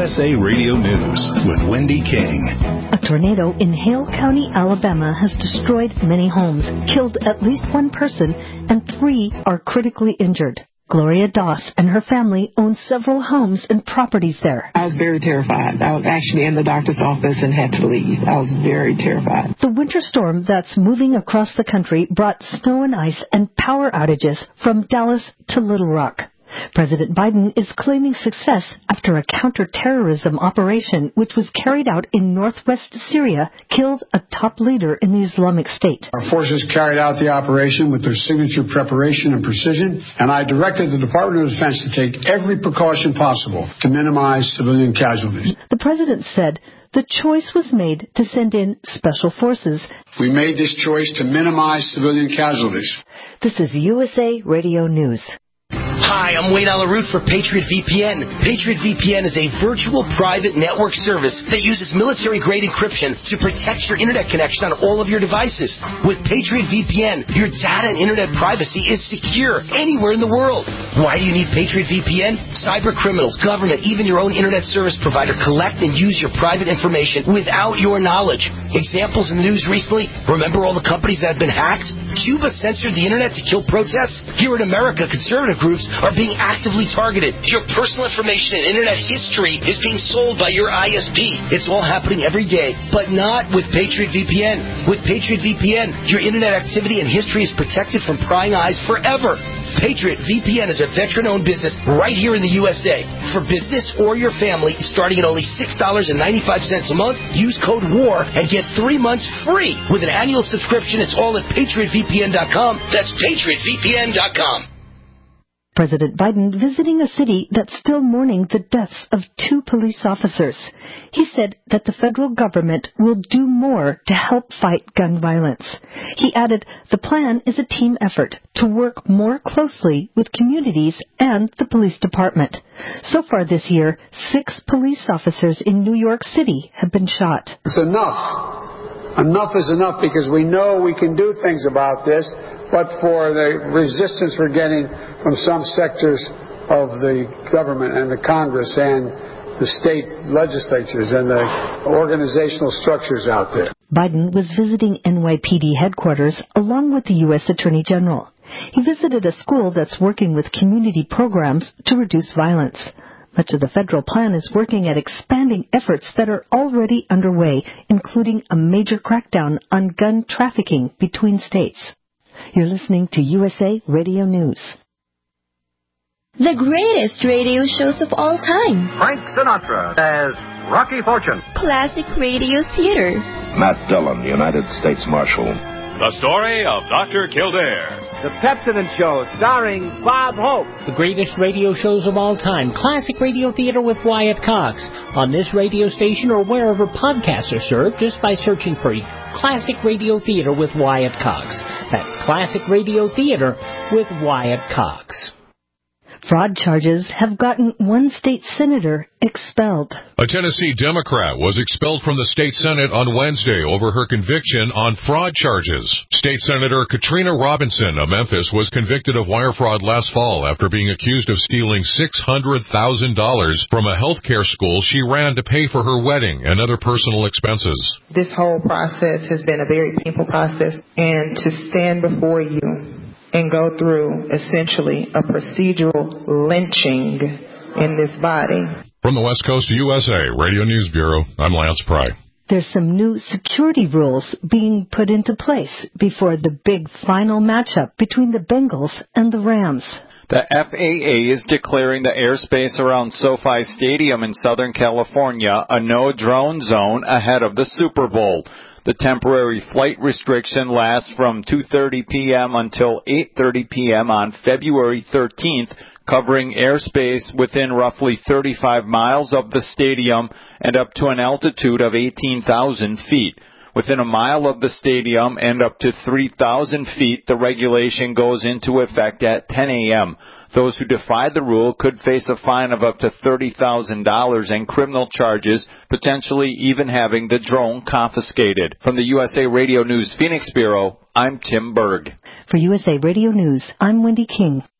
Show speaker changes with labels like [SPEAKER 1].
[SPEAKER 1] USA Radio News with Wendy King.
[SPEAKER 2] A tornado in Hale County, Alabama has destroyed many homes, killed at least one person, and 3 are critically injured. Gloria Doss and her family own several homes and properties there.
[SPEAKER 3] I was very terrified. I was actually in the doctor's office and had to leave. I was very terrified.
[SPEAKER 2] The winter storm that's moving across the country brought snow and ice and power outages from Dallas to Little Rock. President Biden is claiming success after a counterterrorism operation which was carried out in northwest Syria killed a top leader in the Islamic State.
[SPEAKER 4] Our forces carried out the operation with their signature preparation and precision, and I directed the Department of Defense to take every precaution possible to minimize civilian casualties.
[SPEAKER 2] The president said the choice was made to send in special forces.
[SPEAKER 4] We made this choice to minimize civilian casualties.
[SPEAKER 2] This is USA Radio News.
[SPEAKER 5] Hi, I'm Wayne Alaroot for Patriot VPN. Patriot VPN is a virtual private network service that uses military-grade encryption to protect your internet connection on all of your devices. With Patriot VPN, your data and internet privacy is secure anywhere in the world. Why do you need Patriot VPN? Cyber criminals, government, even your own internet service provider collect and use your private information without your knowledge. Examples in the news recently, remember all the companies that have been hacked? Cuba censored the internet to kill protests? Here in America, conservative groups are being actively targeted. Your personal information and internet history is being sold by your ISP. It's all happening every day, but not with Patriot VPN. With Patriot VPN, your internet activity and history is protected from prying eyes forever. Patriot VPN is a veteran-owned business right here in the USA. For business or your family, starting at only $6.95 a month, use code WAR and get 3 months free. With an annual subscription, it's all at PatriotVPN.com. That's PatriotVPN.com.
[SPEAKER 2] President Biden visiting a city that's still mourning the deaths of 2 police officers. He said that the federal government will do more to help fight gun violence. He added the plan is a team effort to work more closely with communities and the police department. So far this year, 6 police officers in New York City have been shot.
[SPEAKER 4] It's enough. Enough is enough because we know we can do things about this, but for the resistance we're getting from some sectors of the government and the Congress and the state legislatures and the organizational structures out there.
[SPEAKER 2] Biden was visiting NYPD headquarters along with the U.S. Attorney General. He visited a school that's working with community programs to reduce violence. Much of the federal plan is working at expanding efforts that are already underway, including a major crackdown on gun trafficking between states. You're listening to USA Radio News.
[SPEAKER 6] The greatest radio shows of all time.
[SPEAKER 7] Frank Sinatra as Rocky Fortune.
[SPEAKER 6] Classic Radio Theater.
[SPEAKER 8] Matt Dillon, United States Marshal.
[SPEAKER 9] The story of Dr. Kildare.
[SPEAKER 7] The Pepsodent Show, starring Bob Hope.
[SPEAKER 10] The greatest radio shows of all time. Classic Radio Theater with Wyatt Cox. On this radio station or wherever podcasts are served, just by searching for Classic Radio Theater with Wyatt Cox. That's Classic Radio Theater with Wyatt Cox.
[SPEAKER 2] Fraud charges have gotten one state senator expelled.
[SPEAKER 11] A Tennessee Democrat was expelled from the state Senate on Wednesday over her conviction on fraud charges. State Senator Katrina Robinson of Memphis was convicted of wire fraud last fall after being accused of stealing $600,000 from a health care school she ran to pay for her wedding and other personal expenses.
[SPEAKER 3] This whole process has been a very painful process, and to stand before you and go through essentially a procedural lynching in this body.
[SPEAKER 11] From the West Coast of USA Radio News Bureau, I'm Lance Pry.
[SPEAKER 2] There's some new security rules being put into place before the big final matchup between the Bengals and the Rams.
[SPEAKER 12] The FAA is declaring the airspace around SoFi Stadium in Southern California a no-drone zone ahead of the Super Bowl. The temporary flight restriction lasts from 2:30 p.m. until 8:30 p.m. on February 13th, covering airspace within roughly 35 miles of the stadium and up to an altitude of 18,000 feet. Within a mile of the stadium and up to 3,000 feet, the regulation goes into effect at 10 a.m. Those who defy the rule could face a fine of up to $30,000 and criminal charges, potentially even having the drone confiscated. From the USA Radio News Phoenix Bureau, I'm Tim Berg.
[SPEAKER 2] For USA Radio News, I'm Wendy King.